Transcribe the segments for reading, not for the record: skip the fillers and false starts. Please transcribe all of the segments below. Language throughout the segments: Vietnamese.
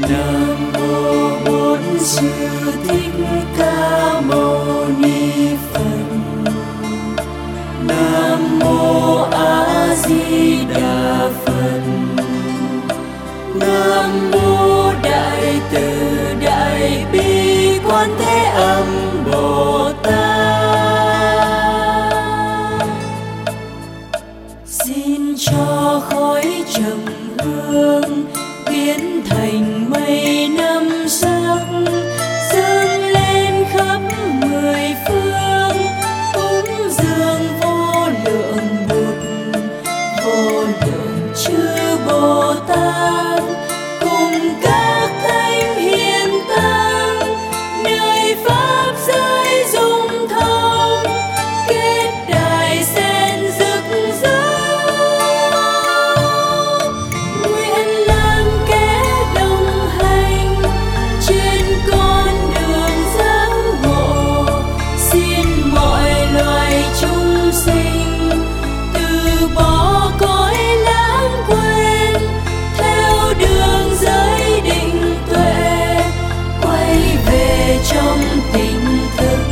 Nam mô Bổn Sư Thích Ca Mâu Ni Phật. Nam mô A Di Đà Phật. Nam mô Đại Từ Đại Bi Quán Thế Âm Bồ Tát. Xin cho khói trầm hương biến thành mây năm sắc, dâng lên khắp mười phương, cúng dường vô lượng Bụt, vô lượng chư Bồ Tát, cùng các thánh hiền tăng, nơi pháp giới dung thông, kết đài sen rực rỡ. Nguyện làm kẻ đồng hành trên con đường giác ngộ, xin mọi loài chúng sinh từ bỏ cõi lãng quên, theo đường giới định tuệ, quay về trong tỉnh thức.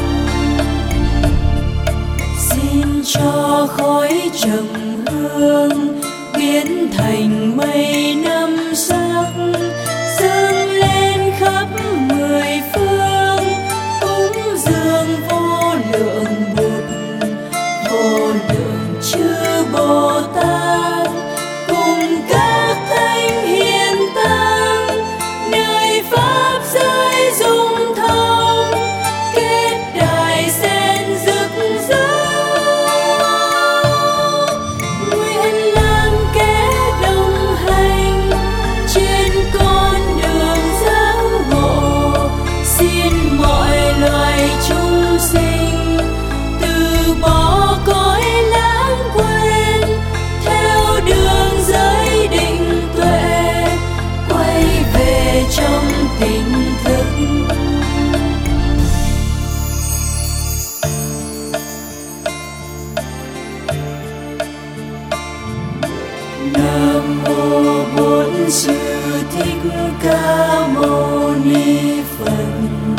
Xin cho khói trầm hương biến thành mây năm sắc, dâng lên khắp mười phương, cúng dường vô lượng Bụt, vô lượng chư Bồ Tát, cùng các thánh hiền tăng, nơi pháp giới dung thông, kết đài sen rực rỡ. Nguyện làm kẻ đồng hành trên con đường giác ngộ, xin mọi loài chúng sinh từ bỏ cõi lãng quên, theo đường giới định tuệ, quay về trong tỉnh thức. Nam mô Bổn Sư Thích Ca Mâu Ni Phật.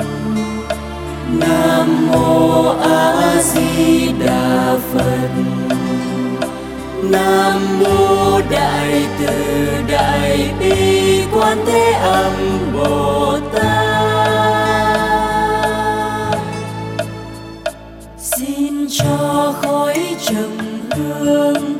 Nam mô A Di Đà Phật. Nam mô Đại Từ Đại Bi Quán Thế Âm Bồ Tát. Xin cho khói trầm hương